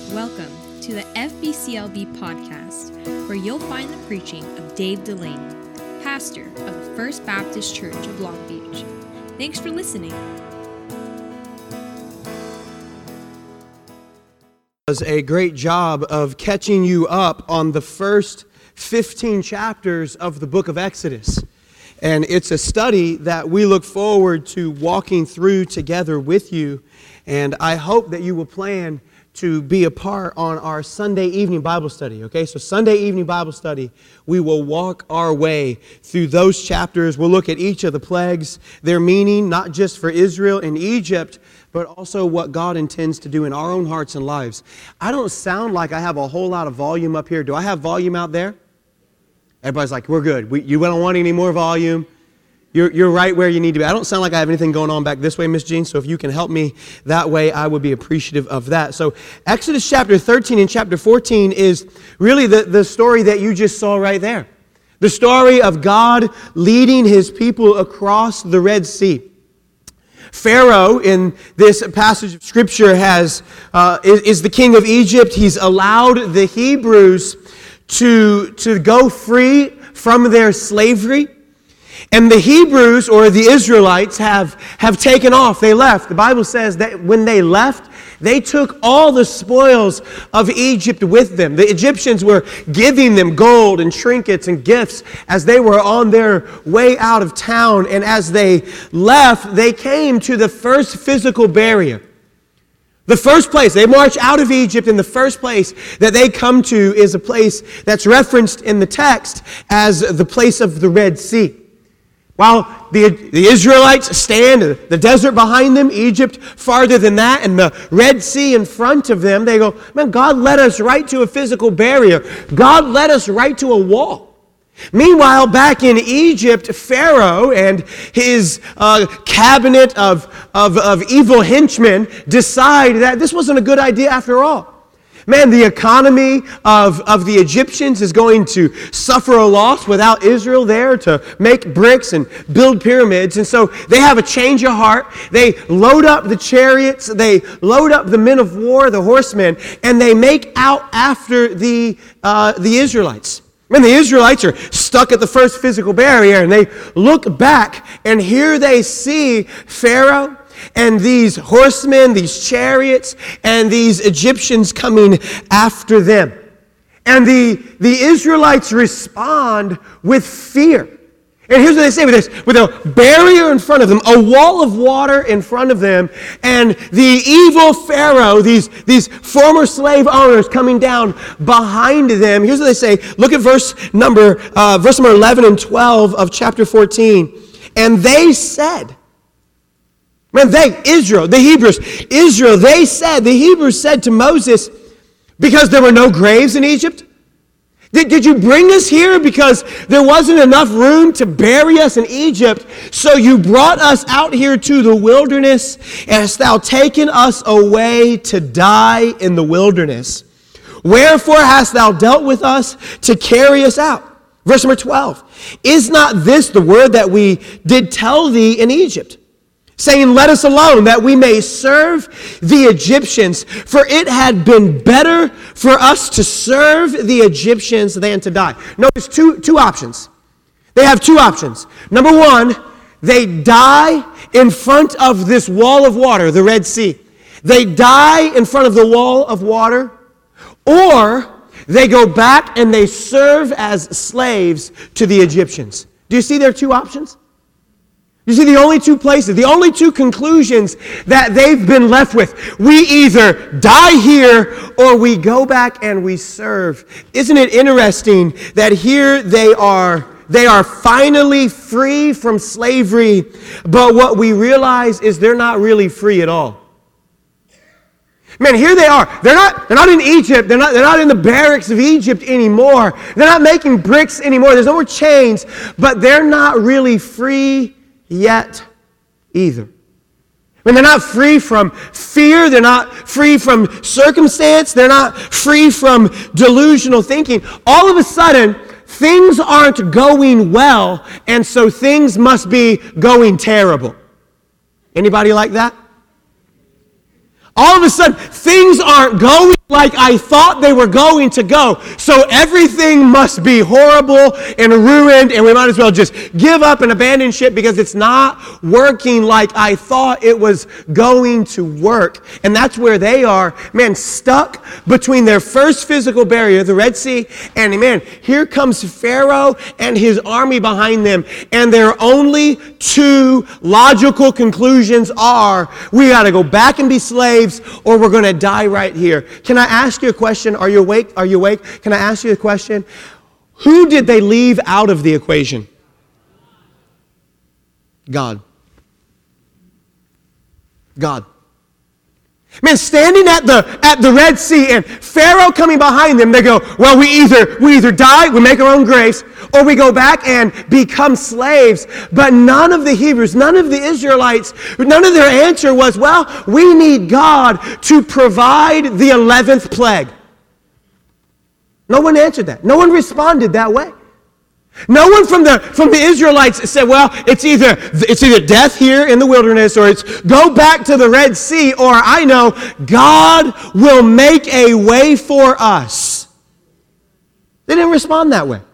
Welcome to the FBCLB podcast, where you'll find the preaching of Dave Delaney, pastor of the First Baptist Church of Long Beach. Thanks for listening. Does a great job of catching you up on the first 15 chapters of the book of Exodus. And it's a study that we look forward to walking through together with you. And I hope that you will plan to be a part on our Sunday evening Bible study, okay? So Sunday evening Bible study, we will walk our way through those chapters. We'll look at each of the plagues, their meaning, not just for Israel and Egypt, but also what God intends to do in our own hearts and lives. I don't sound like I have a whole lot of volume up here. Do I have volume out there? Everybody's like, we're good. You don't want any more volume. You're right where you need to be. I don't sound like I have anything going on back this way, Miss Jean, so if you can help me that way, I would be appreciative of that. So Exodus chapter 13 and chapter 14 is really the story that you just saw right there. The story of God leading His people across the Red Sea. Pharaoh, in this passage of Scripture, is the king of Egypt. He's allowed the Hebrews to go free from their slavery. And the Hebrews, or the Israelites, have taken off. They left. The Bible says that when they left, they took all the spoils of Egypt with them. The Egyptians were giving them gold and trinkets and gifts as they were on their way out of town. And as they left, they came to the first physical barrier. The first place, they march out of Egypt, and the first place that they come to is a place that's referenced in the text as the place of the Red Sea. While the Israelites stand, the desert behind them, Egypt farther than that, and the Red Sea in front of them, they go, man, God led us right to a physical barrier. God led us right to a wall. Meanwhile, back in Egypt, Pharaoh and his cabinet of evil henchmen decide that this wasn't a good idea after all. Man, the economy of the Egyptians is going to suffer a loss without Israel there to make bricks and build pyramids. And so they have a change of heart. They load up the chariots. They load up the men of war, the horsemen, and they make out after the Israelites. And the Israelites are stuck at the first physical barrier, and they look back, and here they see Pharaoh and these horsemen, these chariots, and these Egyptians coming after them. And the Israelites respond with fear. And here's what they say with this: with a barrier in front of them, a wall of water in front of them, and the evil Pharaoh, these former slave owners coming down behind them. Here's what they say. Look at verse number 11 and 12 of chapter 14. And they said, man, Israel, the Hebrews, the Hebrews said to Moses, because there were no graves in Egypt? Did you bring us here because there wasn't enough room to bury us in Egypt, so you brought us out here to the wilderness, and hast thou taken us away to die in the wilderness? Wherefore hast thou dealt with us to carry us out? Verse number 12. Is not this the word that we did tell thee in Egypt, saying, let us alone, that we may serve the Egyptians? For it had been better for us to serve the Egyptians than to die. Notice two options. They have two options. Number one, they die in front of this wall of water, the Red Sea. They die in front of the wall of water, or they go back and they serve as slaves to the Egyptians. Do you see their two options? You see, the only two places, the only two conclusions that they've been left with: we either die here or we go back and we serve. Isn't it interesting that here they are finally free from slavery, but what we realize is they're not really free at all. Man, here they are. They're not in Egypt. They're not in the barracks of Egypt anymore. They're not making bricks anymore. There's no more chains, but they're not really free yet either. When they're not free from fear, they're not free from circumstance, they're not free from delusional thinking. All of a sudden, things aren't going well, and so things must be going terrible. Anybody like that? All of a sudden, things aren't going like I thought they were going to go. So everything must be horrible and ruined, and we might as well just give up and abandon ship because it's not working like I thought it was going to work. And that's where they are, man, stuck between their first physical barrier, the Red Sea, and man, here comes Pharaoh and his army behind them. And their only two logical conclusions are, we got to go back and be slaves, or we're going to die right here. Can I ask you a question? Are you awake? Are you awake? Can I ask you a question? Who did they leave out of the equation? God. God. Man, standing at the Red Sea and Pharaoh coming behind them, they go, well, we either die, we make our own graves, or we go back and become slaves. But none of the Hebrews, none of the Israelites, none of their answer was, well, we need God to provide the 11th plague. No one answered that. No one responded that way. No one from the Israelites said, well, it's either death here in the wilderness, or it's go back to the Red Sea, or I know God will make a way for us. They didn't respond that way.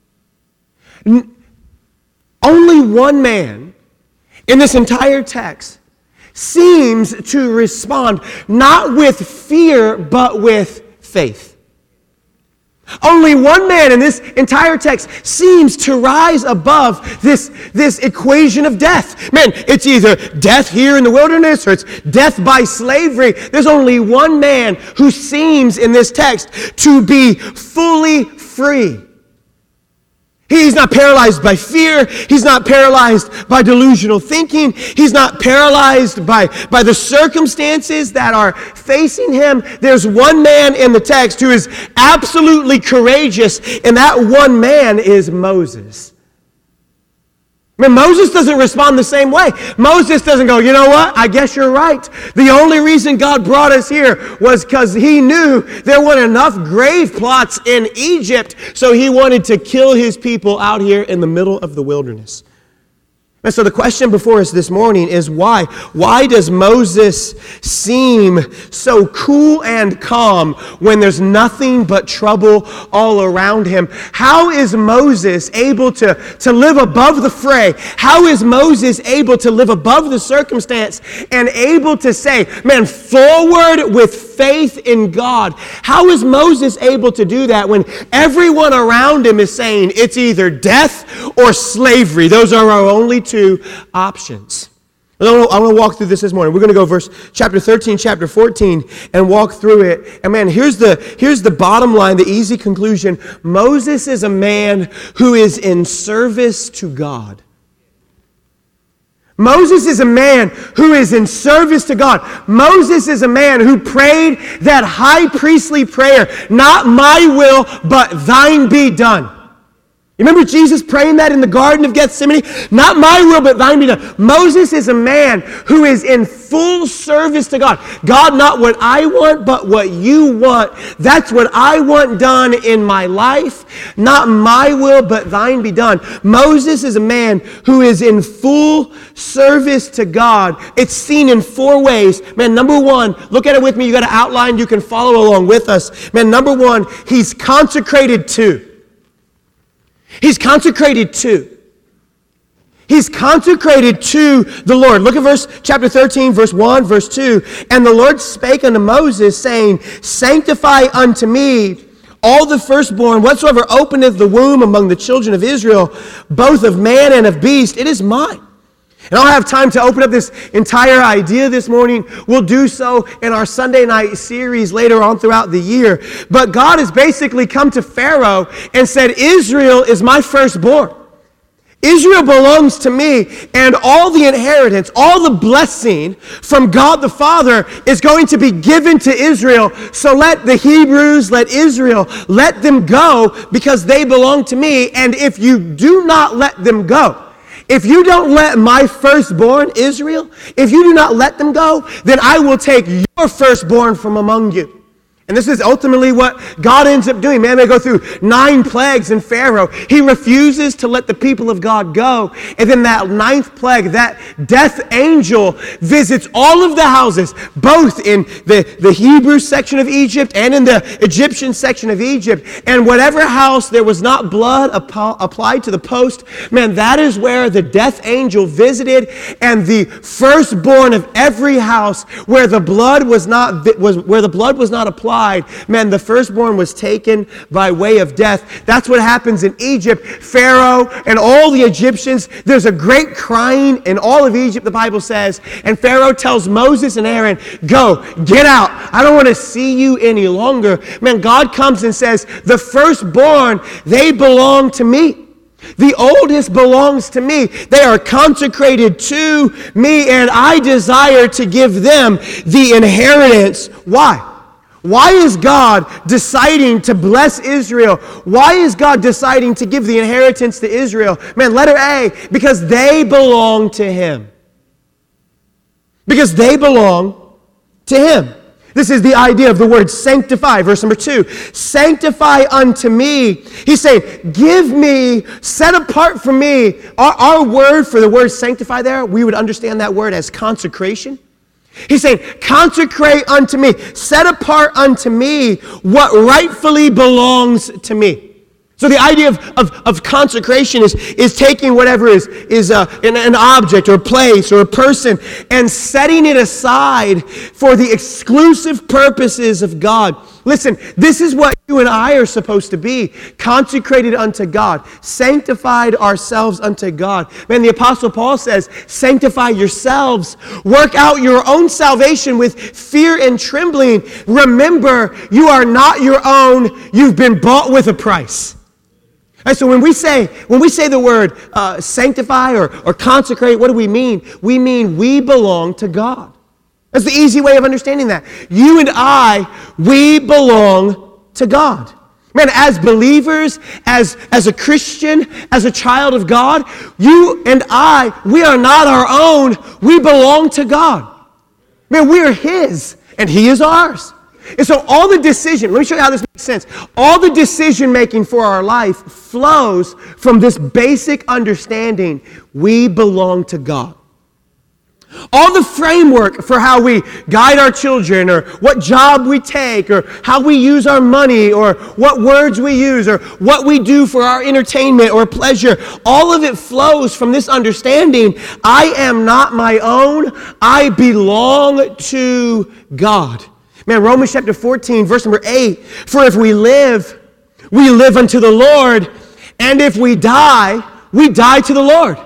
Only one man in this entire text seems to respond not with fear, but with faith. Only one man in this entire text seems to rise above this equation of death. Man, it's either death here in the wilderness or it's death by slavery. There's only one man who seems in this text to be fully free. He's not paralyzed by fear. He's not paralyzed by delusional thinking. He's not paralyzed by the circumstances that are facing him. There's one man in the text who is absolutely courageous, and that one man is Moses. I mean, Moses doesn't respond the same way. Moses doesn't go, you know what? I guess you're right. The only reason God brought us here was because he knew there weren't enough grave plots in Egypt, so he wanted to kill his people out here in the middle of the wilderness. And so the question before us this morning is why? Why does Moses seem so cool and calm when there's nothing but trouble all around him? How is Moses able to live above the fray? How is Moses able to live above the circumstance and able to say, man, forward with faith in God? How is Moses able to do that when everyone around him is saying it's either death or slavery? Those are our only two options. I want to walk through this morning. We're going to go chapter 13, chapter 14, and walk through it. And man, here's the bottom line, the easy conclusion. Moses is a man who is in service to God. Moses is a man who is in service to God. Moses is a man who prayed that high priestly prayer, not my will, but thine be done. You remember Jesus praying that in the Garden of Gethsemane? Not my will, but thine be done. Moses is a man who is in full service to God. God, not what I want, but what you want. That's what I want done in my life. Not my will, but thine be done. Moses is a man who is in full service to God. It's seen in four ways. Man, number one, look at it with me. You got an outline. You can follow along with us. Man, number one, he's consecrated to. He's consecrated to. He's consecrated to the Lord. Look at chapter 13, verse 1, verse 2. And the Lord spake unto Moses, saying, sanctify unto me all the firstborn, whatsoever openeth the womb among the children of Israel, both of man and of beast, it is mine. And I don't have time to open up this entire idea this morning. We'll do so in our Sunday night series later on throughout the year. But God has basically come to Pharaoh and said, Israel is my firstborn. Israel belongs to me, and all the inheritance, all the blessing from God the Father is going to be given to Israel. So let the Hebrews, let Israel, let them go because they belong to me. And if you do not let them go, if you don't let my firstborn, Israel, if you do not let them go, then I will take your firstborn from among you, And this is ultimately what God ends up doing. Man, they go through 9 plagues in Pharaoh. He refuses to let the people of God go. And then that 9th plague, that death angel visits all of the houses, both in the Hebrew section of Egypt and in the Egyptian section of Egypt. And whatever house there was not blood applied to the post, man, that is where the death angel visited. And the firstborn of every house where the blood was not applied, man, the firstborn was taken by way of death. That's what happens in Egypt. Pharaoh and all the Egyptians, there's a great crying in all of Egypt, the Bible says. And Pharaoh tells Moses and Aaron, go, get out. I don't want to see you any longer. Man, God comes and says, the firstborn, they belong to me. The oldest belongs to me. They are consecrated to me, and I desire to give them the inheritance. Why? Why is God deciding to bless Israel? Why is God deciding to give the inheritance to Israel? Man, letter A, because they belong to Him. Because they belong to Him. This is the idea of the word sanctify. Verse number 2, sanctify unto me. He's saying, give me, set apart for me. Our word for the word sanctify there, we would understand that word as consecration. He's saying, consecrate unto me, set apart unto me what rightfully belongs to me. So the idea of consecration is taking whatever is an object or a place or a person and setting it aside for the exclusive purposes of God. Listen, this is what you and I are supposed to be, consecrated unto God, sanctified ourselves unto God. Man, the Apostle Paul says, sanctify yourselves, work out your own salvation with fear and trembling. Remember, you are not your own, you've been bought with a price. And so when we say the word sanctify or consecrate, what do we mean? We mean we belong to God. That's the easy way of understanding that. You and I, we belong to God. Man, as believers, as a Christian, as a child of God, you and I, we are not our own. We belong to God. Man, we are His, and He is ours. And so all the decision, let me show you how this makes sense. All the decision making for our life flows from this basic understanding: we belong to God. All the framework for how we guide our children, or what job we take, or how we use our money, or what words we use, or what we do for our entertainment or pleasure, all of it flows from this understanding: I am not my own, I belong to God. Man, Romans chapter 14, verse number 8, for if we live unto the Lord, and if we die to the Lord.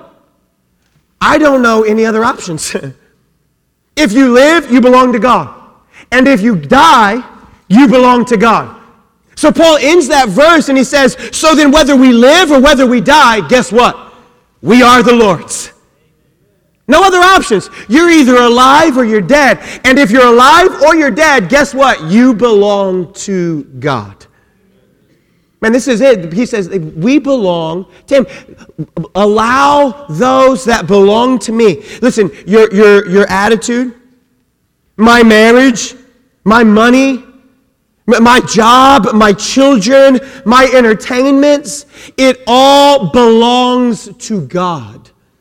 I don't know any other options. If you live, you belong to God. And if you die, you belong to God. So Paul ends that verse and he says, so then whether we live or whether we die, guess what? We are the Lord's. No other options. You're either alive or you're dead. And if you're alive or you're dead, guess what? You belong to God. Man, this is it. He says, we belong to Him. Allow those that belong to me. Listen, your attitude, my marriage, my money, my job, my children, my entertainments, it all belongs to God.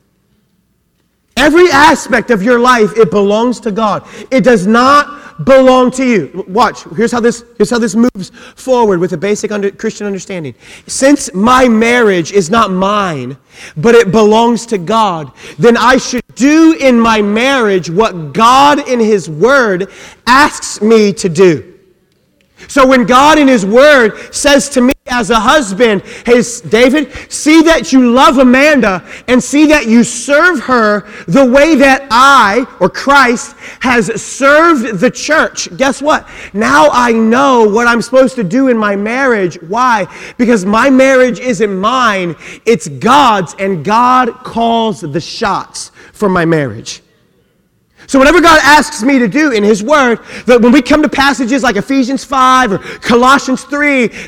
Every aspect of your life, it belongs to God. It does not belong to you. Watch. Here's how this moves forward with a basic Christian understanding. Since my marriage is not mine, but it belongs to God, then I should do in my marriage what God in His Word asks me to do. So when God in His Word says to me as a husband, hey, David, see that you love Amanda and see that you serve her the way that I, or Christ, has served the church. Guess what? Now I know what I'm supposed to do in my marriage. Why? Because my marriage isn't mine, it's God's, and God calls the shots for my marriage. So whatever God asks me to do in His Word, that when we come to passages like Ephesians 5 or Colossians 3,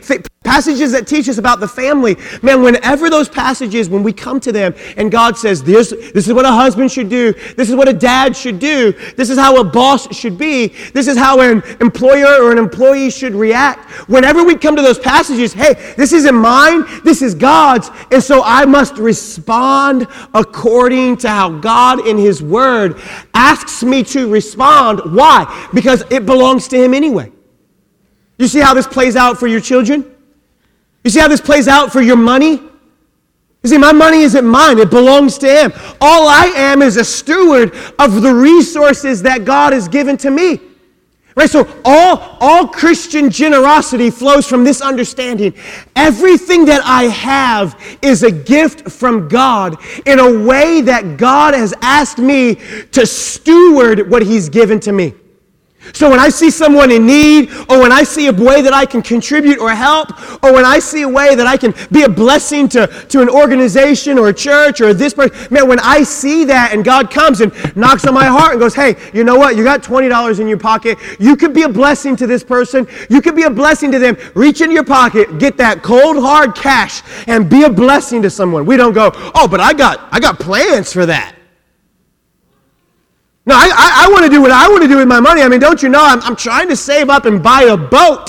Passages that teach us about the family. Man, whenever those passages, when we come to them and God says, this is what a husband should do. This is what a dad should do. This is how a boss should be. This is how an employer or an employee should react. Whenever we come to those passages, hey, this isn't mine. This is God's. And so I must respond according to how God in His Word asks me to respond. Why? Because it belongs to Him anyway. You see how this plays out for your children? You see how this plays out for your money? You see, my money isn't mine. It belongs to Him. All I am is a steward of the resources that God has given to me. Right? So all Christian generosity flows from this understanding. Everything that I have is a gift from God in a way that God has asked me to steward what He's given to me. So when I see someone in need, or when I see a way that I can contribute or help, or when I see a way that I can be a blessing to an organization or a church or this person, man, when I see that and God comes and knocks on my heart and goes, hey, you know what? You got $20 in your pocket. You could be a blessing to this person. You could be a blessing to them. Reach into your pocket, get that cold, hard cash, and be a blessing to someone. We don't go, oh, but I got plans for that. No, I want to do what I want to do with my money. I mean, don't you know, I'm trying to save up and buy a boat.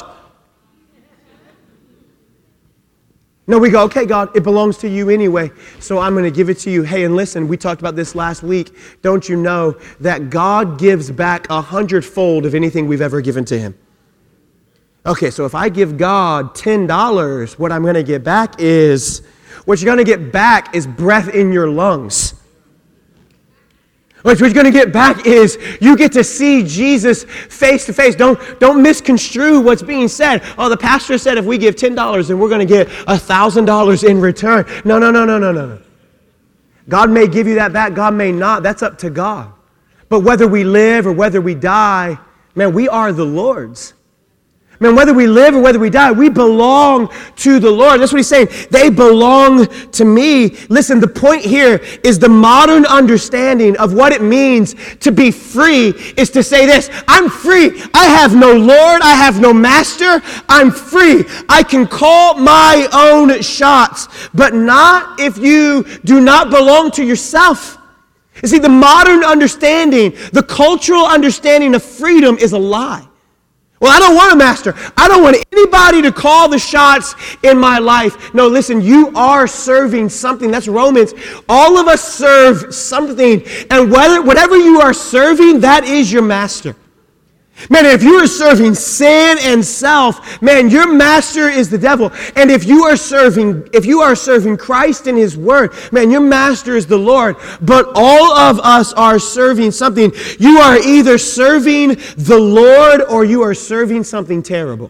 No, we go, okay, God, it belongs to you anyway, so I'm going to give it to you. Hey, and listen, we talked about this last week. Don't you know that God gives back 100-fold of anything we've ever given to Him? Okay, so if I give God $10, what I'm going to get back is, what you're going to get back is breath in your lungs. What you're going to get back is you get to see Jesus face to face. Don't misconstrue what's being said. Oh, the pastor said if we give $10, then we're going to get $1,000 in return. No. God may give you that back. God may not. That's up to God. But whether we live or whether we die, man, we are the Lord's. Man, whether we live or whether we die, we belong to the Lord. That's what He's saying. They belong to me. Listen, the point here is the modern understanding of what it means to be free is to say this: I'm free. I have no Lord. I have no master. I'm free. I can call my own shots, but not if you do not belong to yourself. You see, the modern understanding, the cultural understanding of freedom is a lie. Well, I don't want a master. I don't want anybody to call the shots in my life. No, listen, you are serving something. That's Romans. All of us serve something. And whatever you are serving, that is your master. Man, if you are serving sin and self, man, your master is the devil. And if you are serving Christ and His Word, man, your master is the Lord. But all of us are serving something. You are either serving the Lord or you are serving something terrible.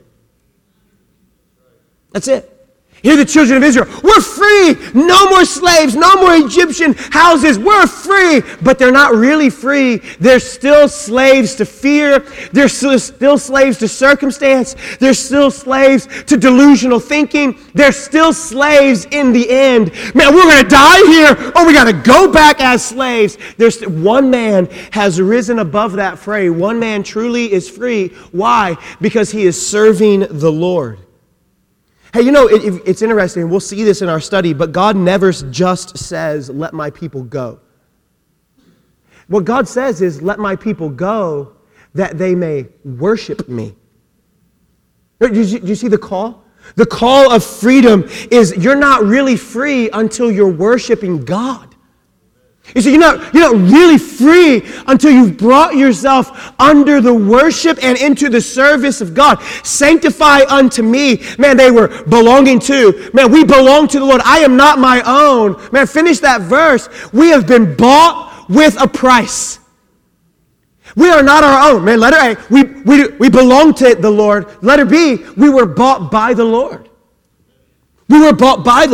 That's it. Hear the children of Israel. We're free. No more slaves. No more Egyptian houses. We're free. But they're not really free. They're still slaves to fear. They're still slaves to circumstance. They're still slaves to delusional thinking. They're still slaves in the end. Man, we're going to die here, or we got to go back as slaves. One man has risen above that fray. One man truly is free. Why? Because he is serving the Lord. Hey, you know, it's interesting. We'll see this in our study, but God never just says, let my people go. What God says is, let my people go that they may worship me. Do you see the call? The call of freedom is you're not really free until you're worshiping God. You see, you're not really free until you've brought yourself under the worship and into the service of God. Sanctify unto me. Man, they were belonging to. Man, we belong to the Lord. I am not my own. Man, finish that verse. We have been bought with a price. We are not our own. Man, letter A, we belong to the Lord. Letter B, we were bought by the Lord. We were bought by the Lord.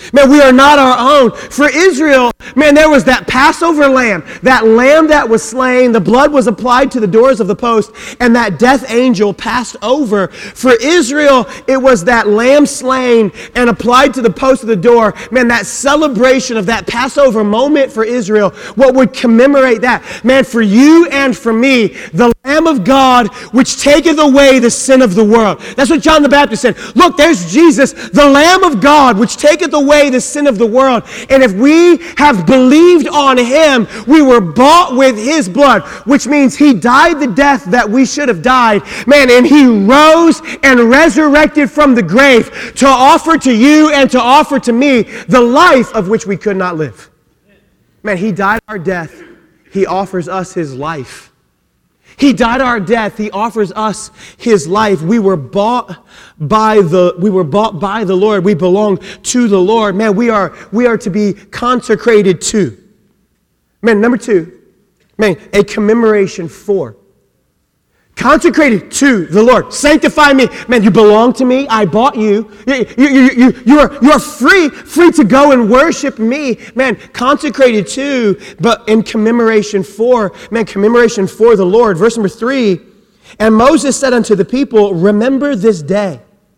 Man, we are not our own. For Israel, man, there was that Passover lamb that was slain, the blood was applied to the doors of the post, and that death angel passed over. For Israel, it was that lamb slain and applied to the post of the door. Man, that celebration of that Passover moment for Israel, what would commemorate that? Man, for you and for me, the Lamb of God, which taketh away the sin of the world. That's what John the Baptist said. Look, there's Jesus, the Lamb of God, which taketh away the sin of the world. And if we have believed on him, we were bought with his blood, which means he died the death that we should have died. Man, and he rose and resurrected from the grave to offer to you and to offer to me the life of which we could not live. Man, he died our death. He offers us his life. He died our death. He offers us his life. We were bought by the Lord. We belong to the Lord. Man, we are to be consecrated to. Man, number two, man, a commemoration for. Consecrated to the Lord. Sanctify me. Man, you belong to me. I bought you. You are free to go and worship me. Man, consecrated to, but in commemoration for. Man, commemoration for the Lord. Verse number 3, and Moses said unto the people, remember this day.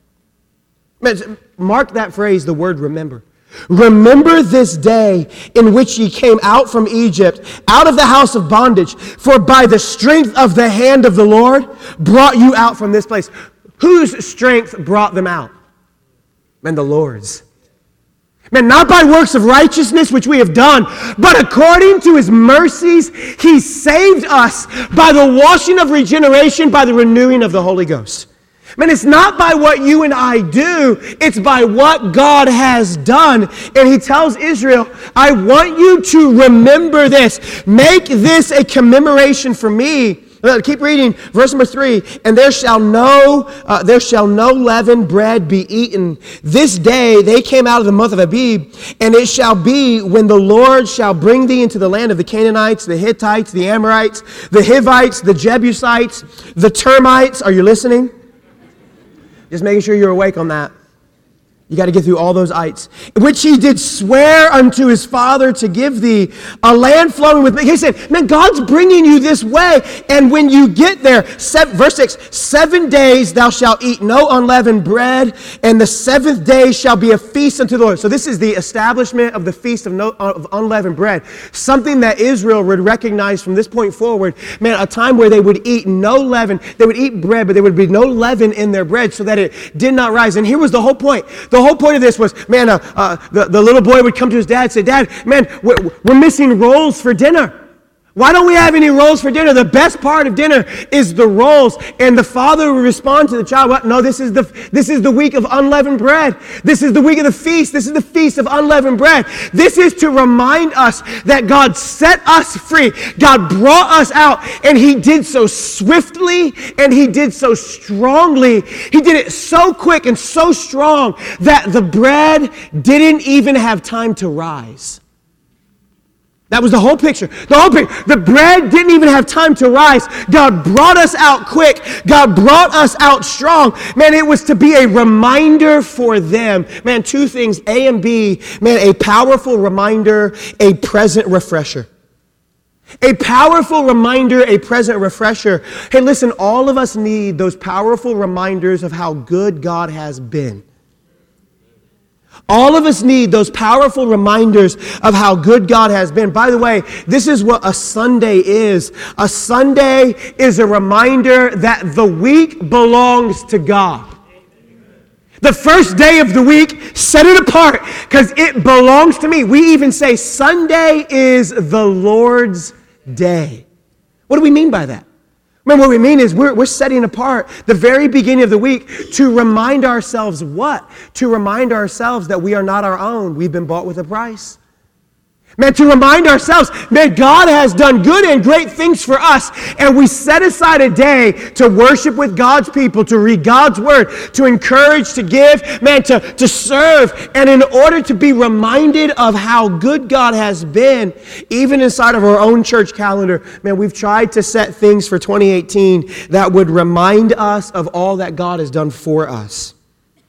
Man, mark that phrase, the word remember. Remember this day in which ye came out from Egypt, out of the house of bondage, for by the strength of the hand of the Lord brought you out from this place. Whose strength brought them out? Man, the Lord's. Man, not by works of righteousness which we have done, but according to his mercies, he saved us by the washing of regeneration, by the renewing of the Holy Ghost. Man, it's not by what you and I do, it's by what God has done. And he tells Israel, I want you to remember this. Make this a commemoration for me. Keep reading, verse number 3. And there shall no leavened bread be eaten. This day they came out of the month of Abib, and it shall be when the Lord shall bring thee into the land of the Canaanites, the Hittites, the Amorites, the Hivites, the Jebusites, the termites. Are you listening? Just making sure you're awake on that. You got to get through all those ites. Which he did swear unto his father to give thee, a land flowing with milk. He said, man, God's bringing you this way. And when you get there, verse 6, 7 days thou shalt eat no unleavened bread, and the 7th day shall be a feast unto the Lord. So this is the establishment of the feast of unleavened bread. Something that Israel would recognize from this point forward. Man, a time where they would eat no leaven. They would eat bread, but there would be no leaven in their bread so that it did not rise. And here was the whole point. The whole point of this was, man, the little boy would come to his dad and say, Dad, man, we're missing rolls for dinner. Why don't we have any rolls for dinner? The best part of dinner is the rolls. And the father would respond to the child, what? No, this is the week of unleavened bread. This is the week of the feast. This is the feast of unleavened bread. This is to remind us that God set us free. God brought us out, and he did so swiftly, and he did so strongly. He did it so quick and so strong that the bread didn't even have time to rise. That was the whole picture. The whole picture. The bread didn't even have time to rise. God brought us out quick. God brought us out strong. Man, it was to be a reminder for them. Man, two things, A and B. Man, a powerful reminder, a present refresher. A powerful reminder, a present refresher. Hey, listen, all of us need those powerful reminders of how good God has been. All of us need those powerful reminders of how good God has been. By the way, this is what a Sunday is. A Sunday is a reminder that the week belongs to God. The first day of the week, set it apart because it belongs to me. We even say Sunday is the Lord's day. What do we mean by that? Man, what we mean is we're setting apart the very beginning of the week to remind ourselves what? To remind ourselves that we are not our own. We've been bought with a price. Man, to remind ourselves, man, God has done good and great things for us, and we set aside a day to worship with God's people, to read God's word, to encourage, to give, man, to serve. And in order to be reminded of how good God has been, even inside of our own church calendar, man, we've tried to set things for 2018 that would remind us of all that God has done for us.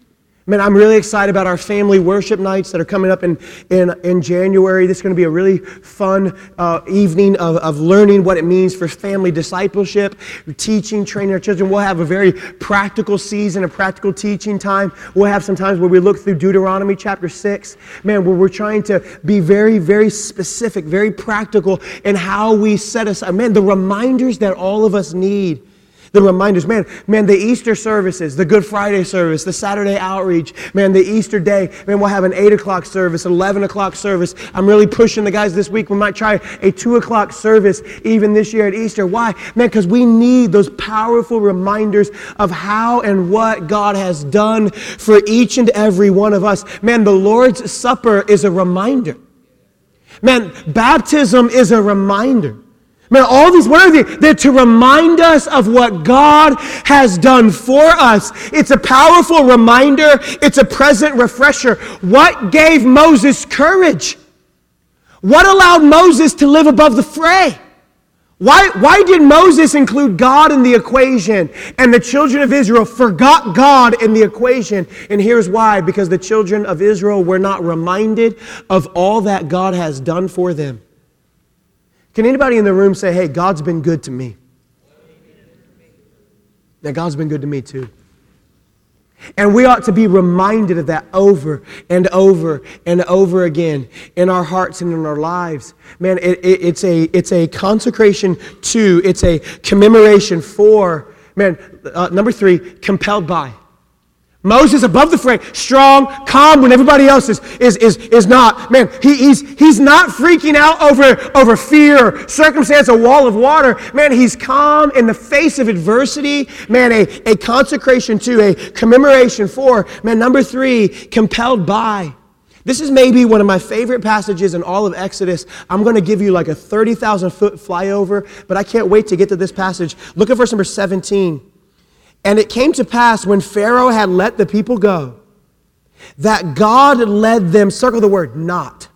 Man, I'm really excited about our family worship nights that are coming up in January. This is going to be a really fun evening of learning what it means for family discipleship, teaching, training our children. We'll have a very practical season, a practical teaching time. We'll have some times where we look through Deuteronomy chapter 6, man, where we're trying to be very, very specific, very practical in how we set aside, man, the reminders that all of us need. The reminders, man, the Easter services, the Good Friday service, the Saturday outreach, man, the Easter day, man, we'll have an 8 o'clock service, an 11 o'clock service. I'm really pushing the guys this week. We might try a 2 o'clock service even this year at Easter. Why? Man, because we need those powerful reminders of how and what God has done for each and every one of us. Man, the Lord's Supper is a reminder. Man, baptism is a reminder. Man, all these, what are they? They're to remind us of what God has done for us. It's a powerful reminder. It's a present refresher. What gave Moses courage? What allowed Moses to live above the fray? Why did Moses include God in the equation and the children of Israel forgot God in the equation? And here's why. Because the children of Israel were not reminded of all that God has done for them. Can anybody in the room say, hey, God's been good to me? That God's been good to me too. And we ought to be reminded of that over and over and over again in our hearts and in our lives. Man, it's a consecration to, it's a commemoration for, man, number 3, compelled by. Moses above the fray, strong, calm when everybody else is not. Man, he's not freaking out over fear, circumstance, a wall of water. Man, he's calm in the face of adversity. Man, a consecration to, a commemoration for. Man, number 3, compelled by. This is maybe one of my favorite passages in all of Exodus. I'm going to give you like a 30,000-foot flyover, but I can't wait to get to this passage. Look at verse number 17. And it came to pass when Pharaoh had let the people go, that God led them, circle the word, not.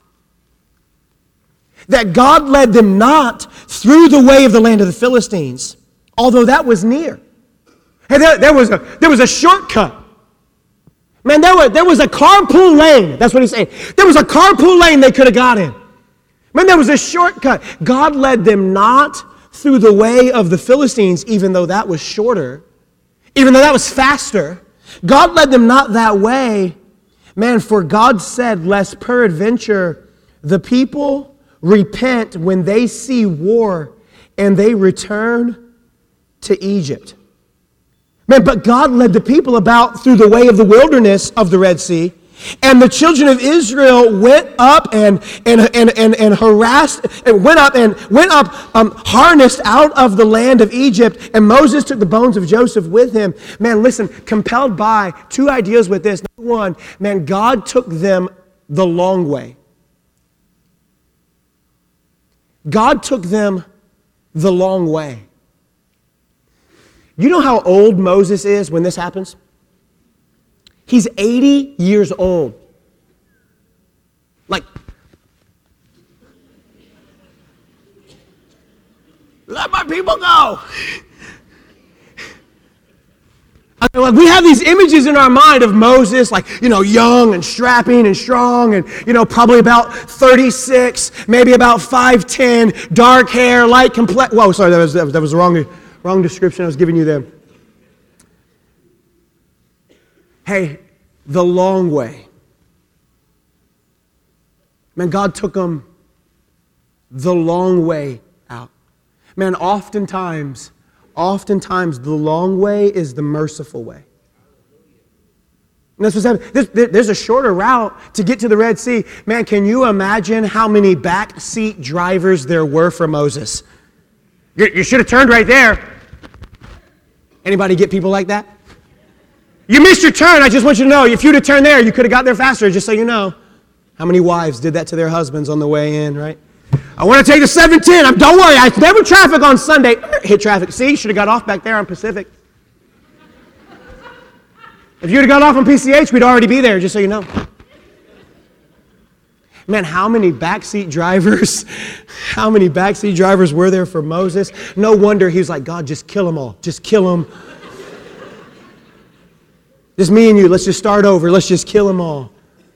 That God led them not through the way of the land of the Philistines, although that was near. Hey, there was a shortcut. Man, there was a carpool lane. That's what he's saying. There was a carpool lane they could have got in. Man, there was a shortcut. God led them not through the way of the Philistines, even though that was shorter. Even though that was faster, God led them not that way. Man, for God said, lest peradventure the people repent when they see war and they return to Egypt. Man, but God led the people about through the way of the wilderness of the Red Sea. And the children of Israel went up and harassed, and went up, harnessed out of the land of Egypt. And Moses took the bones of Joseph with him. Man, listen, compelled by 2 ideas with this. Number 1, man, God took them the long way. God took them the long way. You know how old Moses is when this happens? He's 80 years old. Like, let my people go. We have these images in our mind of Moses, like, young and strapping and strong and, probably about 36, maybe about 5'10", dark hair, light complexion. Whoa, sorry, that was the wrong description I was giving you there. Hey, the long way. Man, God took them the long way out. Man, oftentimes, the long way is the merciful way. And that's what's happening. There's a shorter route to get to the Red Sea. Man, can you imagine how many backseat drivers there were for Moses? You should have turned right there. Anybody get people like that? You missed your turn. I just want you to know, if you'd have turned there, you could have got there faster, just so you know. How many wives did that to their husbands on the way in, right? I want to take the 710. Don't worry, I never traffic on Sunday. Hit traffic. See, should have got off back there on Pacific. If you'd have got off on PCH, we'd already be there, just so you know. Man, how many backseat drivers were there for Moses? No wonder he was like, God, just kill them all. Just kill them. Just me and you. Let's just start over. Let's just kill them all.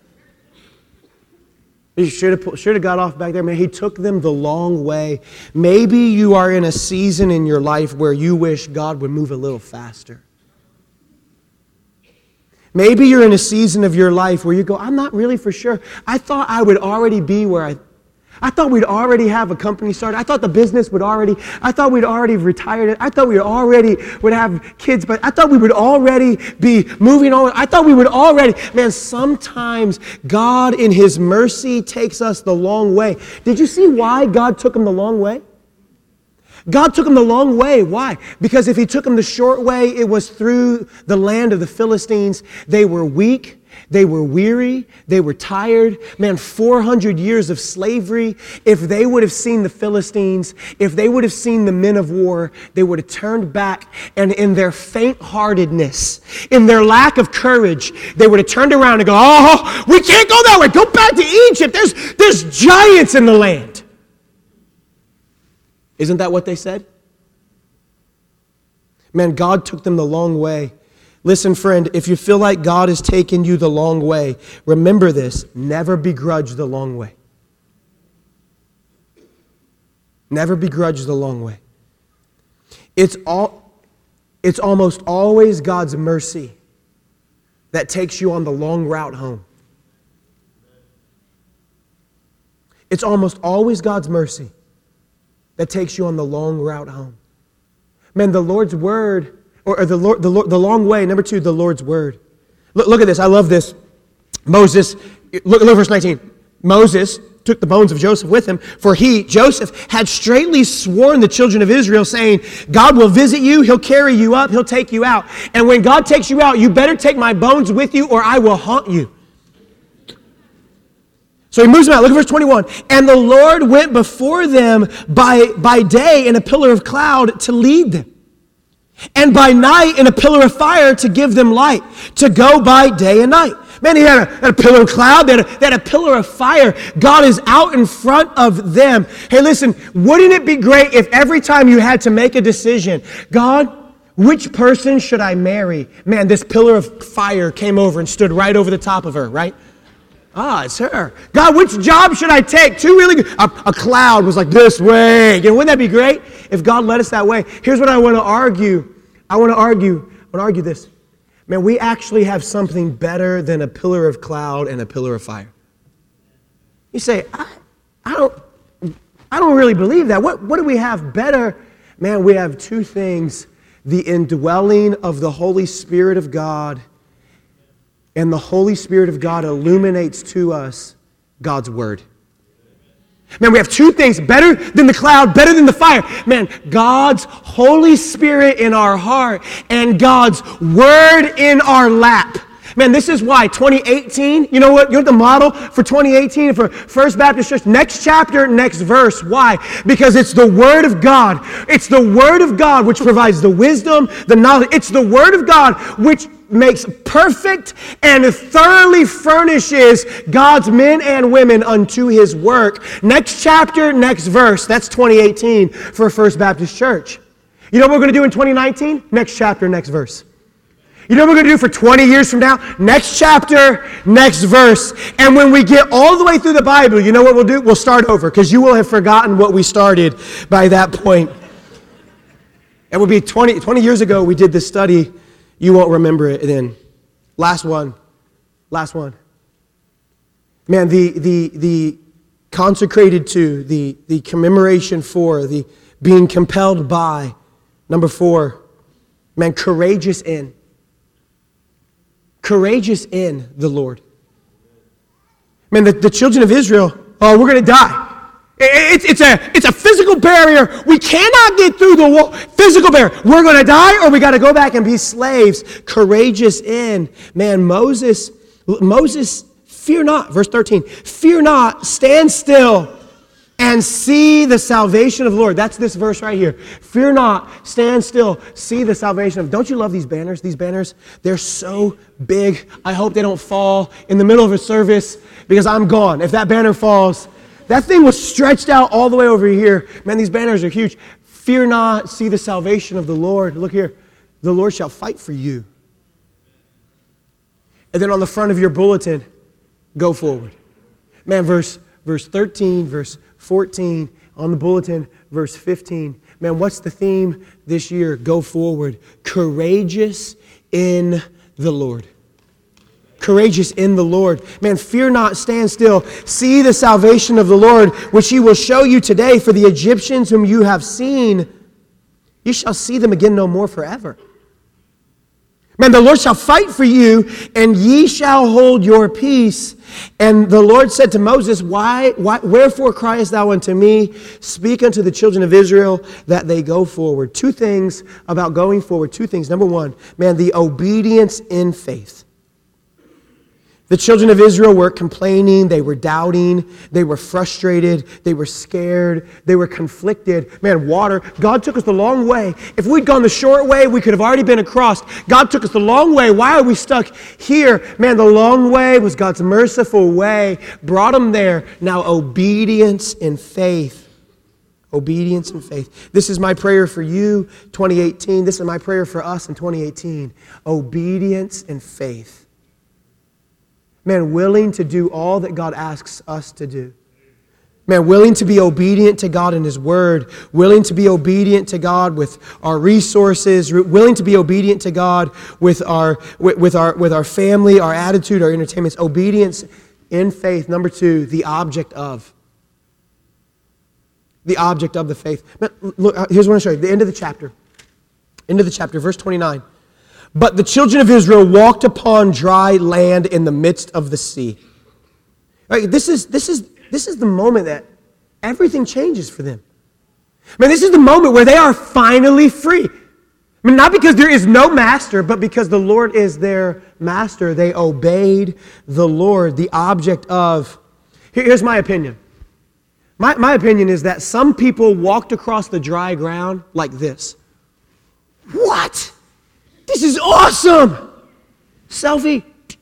He should have got off back there. Man, he took them the long way. Maybe you are in a season in your life where you wish God would move a little faster. Maybe you're in a season of your life where you go, I'm not really for sure. I thought I would already be where I thought we'd already have a company started. I thought the business would already, I thought we'd already retired. I thought we already would have kids, but I thought we would already be moving on. I thought we would already, man, sometimes God in His mercy takes us the long way. Did you see why God took them the long way? God took them the long way. Why? Because if He took them the short way, it was through the land of the Philistines. They were weak. They were weary. They were tired. Man, 400 years of slavery. If they would have seen the Philistines, if they would have seen the men of war, they would have turned back. And in their faint-heartedness, in their lack of courage, they would have turned around and go, oh, we can't go that way. Go back to Egypt. There's giants in the land. Isn't that what they said? Man, God took them the long way. Listen, friend, if you feel like God has taken you the long way, remember this, never begrudge the long way. Never begrudge the long way. It's almost always God's mercy that takes you on the long route home. It's almost always God's mercy that takes you on the long route home. Man, the Lord's word, or the long way. Number 2, the Lord's word. Look at this. I love this. Moses, look at verse 19. Moses took the bones of Joseph with him, for he, Joseph, had straitly sworn the children of Israel, saying, God will visit you, He'll carry you up, He'll take you out. And when God takes you out, you better take my bones with you, or I will haunt you. So he moves them out. Look at verse 21. And the Lord went before them by day in a pillar of cloud to lead them, and by night in a pillar of fire to give them light, to go by day and night. Man, he had a pillar of cloud, they had a pillar of fire. God is out in front of them. Hey, listen, wouldn't it be great if every time you had to make a decision, God, which person should I marry? Man, this pillar of fire came over and stood right over the top of her, right? Ah, it's her. God, which job should I take? Two really good. A cloud was like this way. You know, wouldn't that be great if God led us that way? Here's what I want to argue. I want to argue this. Man, we actually have something better than a pillar of cloud and a pillar of fire. You say, I don't really believe that. What do we have better? Man, we have two things. The indwelling of the Holy Spirit of God, and the Holy Spirit of God illuminates to us God's Word. Man, we have two things better than the cloud, better than the fire. Man, God's Holy Spirit in our heart and God's Word in our lap. Man, this is why 2018, you know what? You're the model for 2018 for First Baptist Church. Next chapter, next verse. Why? Because it's the Word of God. It's the Word of God which provides the wisdom, the knowledge. It's the Word of God which makes perfect and thoroughly furnishes God's men and women unto His work. Next chapter, next verse. That's 2018 for First Baptist Church. You know what we're going to do in 2019? Next chapter, next verse. You know what we're going to do for 20 years from now? Next chapter, next verse. And when we get all the way through the Bible, you know what we'll do? We'll start over, because you will have forgotten what we started by that point. It will be 20 years ago we did this study. You won't remember it then. Last one. Man, the consecrated to, the commemoration for, the being compelled by. Number 4, man, courageous in. Courageous in the Lord. Man, the children of Israel, oh, we're going to die. It's a physical barrier. We cannot get through the wall. Physical barrier. We're going to die, or we got to go back and be slaves. Courageous in. Man, Moses, fear not. Verse 13. Fear not, stand still, and see the salvation of the Lord. That's this verse right here. Fear not, stand still, see the salvation of. Don't you love these banners? These banners, they're so big. I hope they don't fall in the middle of a service, because I'm gone. If that banner falls, that thing was stretched out all the way over here. Man, these banners are huge. Fear not, see the salvation of the Lord. Look here. The Lord shall fight for you. And then on the front of your bulletin, go forward. Man, verse 13, verse 14, on the bulletin, verse 15. Man, what's the theme this year? Go forward. Courageous in the Lord. Courageous in the Lord. Man, fear not, stand still. See the salvation of the Lord, which He will show you today. For the Egyptians whom you have seen, you shall see them again no more forever. Man, the Lord shall fight for you, and ye shall hold your peace. And the Lord said to Moses, wherefore criest thou unto me? Speak unto the children of Israel that they go forward. Two things about going forward. Two things. Number one, man, the obedience in faith. The children of Israel were complaining, they were doubting, they were frustrated, they were scared, they were conflicted. Man, water, God took us the long way. If we'd gone the short way, we could have already been across. God took us the long way. Why are we stuck here? Man, the long way was God's merciful way, brought them there. Now, obedience in faith. Obedience in faith. This is my prayer for you, 2018. This is my prayer for us in 2018. Obedience in faith. Man, willing to do all that God asks us to do. Man, willing to be obedient to God in His Word. Willing to be obedient to God with our resources. Willing to be obedient to God with our family, our attitude, our entertainments. Obedience in faith. Number two, the object of. The object of the faith. Man, look, here's what I want to show you. The end of the chapter. End of the chapter, verse 29. But the children of Israel walked upon dry land in the midst of the sea. Right, this is the moment that everything changes for them. Man, this is the moment where they are finally free. I mean, not because there is no master, but because the Lord is their master. They obeyed the Lord, the object of. Here's my opinion. My opinion is that some people walked across the dry ground like this. What? This is awesome! Selfie.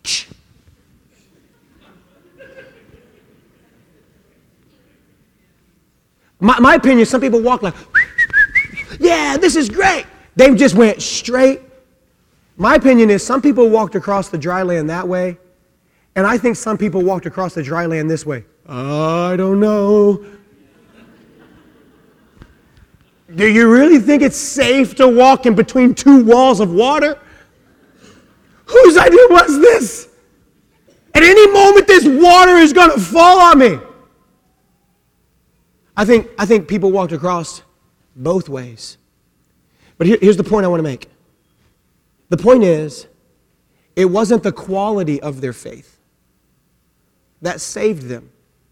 My opinion, some people walk like, yeah, this is great. They just went straight. My opinion is some people walked across the dry land that way, and I think some people walked across the dry land this way. I don't know. Do you really think it's safe to walk in between two walls of water? Whose idea was this? At any moment, this water is going to fall on me. I think people walked across both ways. But here's the point I want to make. The point is, it wasn't the quality of their faith that saved them.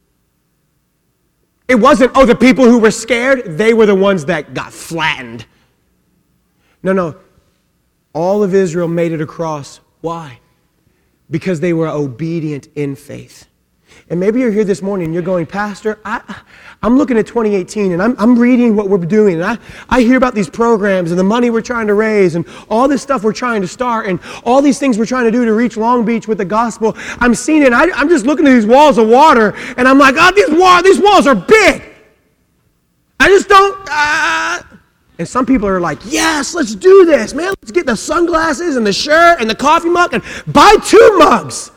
It wasn't, the people who were scared, they were the ones that got flattened. No. All of Israel made it across. Why? Because they were obedient in faith. And maybe you're here this morning and you're going, Pastor, I'm looking at 2018 and I'm reading what we're doing. And I hear about these programs and the money we're trying to raise and all this stuff we're trying to start and all these things we're trying to do to reach Long Beach with the gospel. I'm seeing it. I'm just looking at these walls of water and I'm like, these walls are big. I just don't. And some people are like, yes, let's do this, man. Let's get the sunglasses and the shirt and the coffee mug and buy 2 mugs.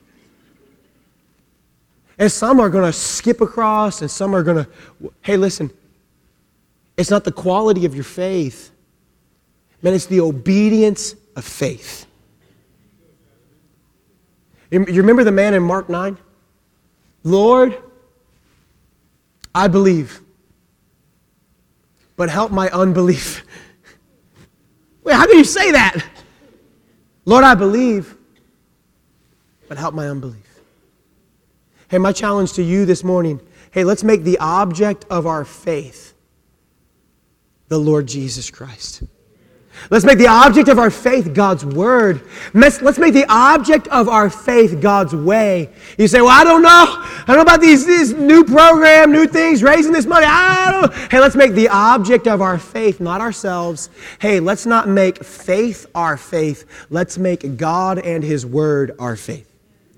And some are going to skip across and some are going to, hey, listen, it's not the quality of your faith. Man, it's the obedience of faith. You remember the man in Mark 9? Lord, I believe, but help my unbelief. Wait, how can you say that? Lord, I believe, but help my unbelief. Hey, my challenge to you this morning, hey, let's make the object of our faith the Lord Jesus Christ. Let's make the object of our faith God's Word. Let's make the object of our faith God's way. You say, well, I don't know. I don't know about this new program, new things, raising this money. I don't know. Hey, let's make the object of our faith, not ourselves. Hey, let's not make faith our faith. Let's make God and His Word our faith.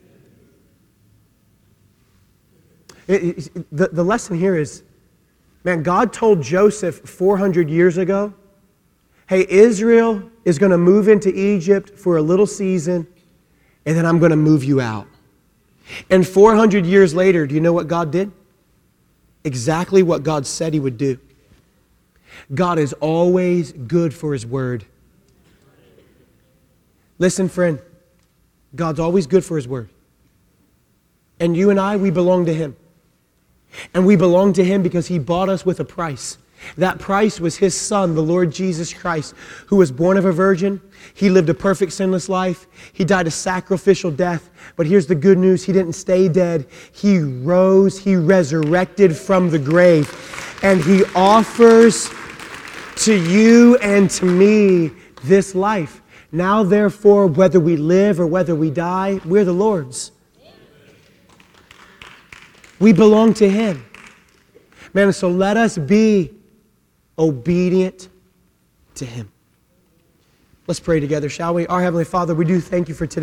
The lesson here is, man, God told Joseph 400 years ago, hey, Israel is going to move into Egypt for a little season, and then I'm going to move you out. And 400 years later, do you know what God did? Exactly what God said He would do. God is always good for His word. Listen, friend, God's always good for His word. And you and I, we belong to Him. And we belong to Him because He bought us with a price. That price was His Son, the Lord Jesus Christ, who was born of a virgin. He lived a perfect, sinless life. He died a sacrificial death. But here's the good news. He didn't stay dead. He rose. He resurrected from the grave. And He offers to you and to me this life. Now, therefore, whether we live or whether we die, we're the Lord's. We belong to Him. Man, so let us be obedient to Him. Let's pray together, shall we? Our Heavenly Father, we do thank You for today.